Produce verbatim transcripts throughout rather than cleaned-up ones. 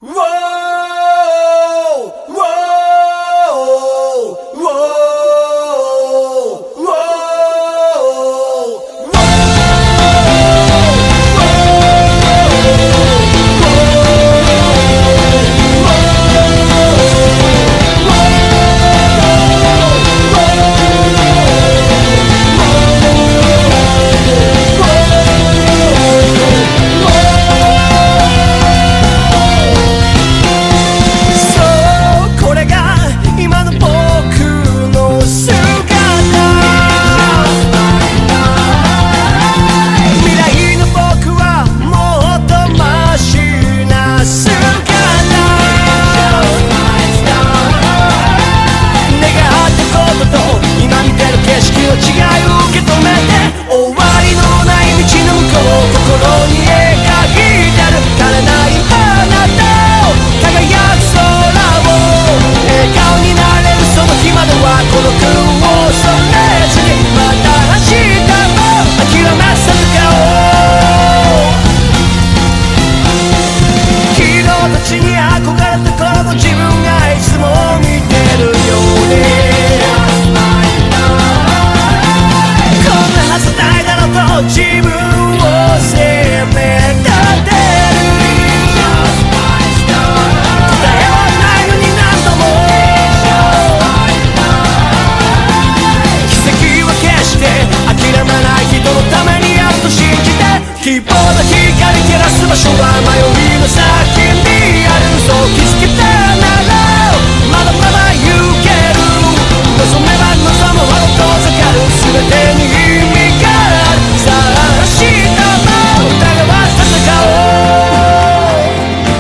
希望の光照らす場所は迷いの先にある。そう気づけたならまだまだ行ける。望めば望むほど遠ざかる。全てに意味がある。さあ明日も疑わず戦おう。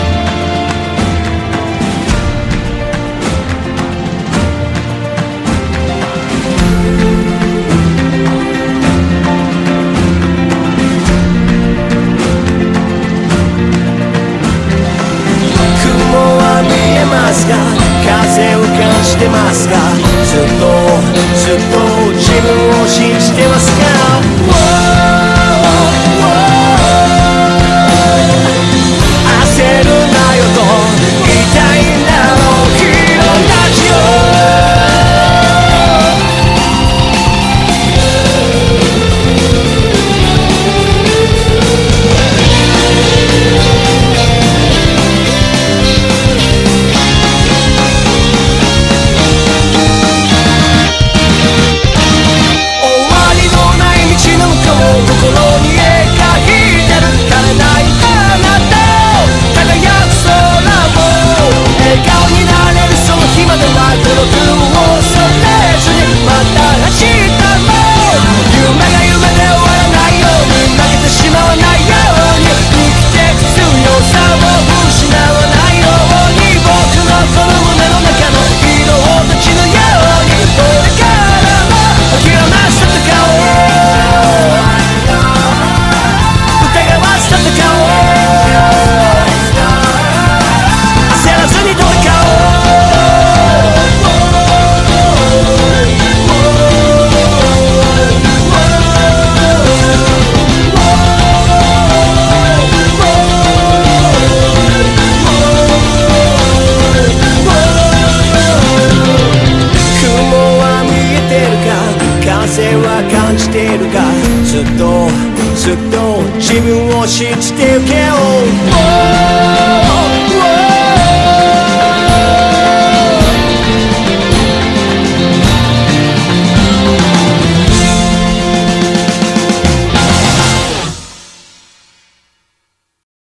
風を感じてますか？ずっとずっと自分を信じてますか？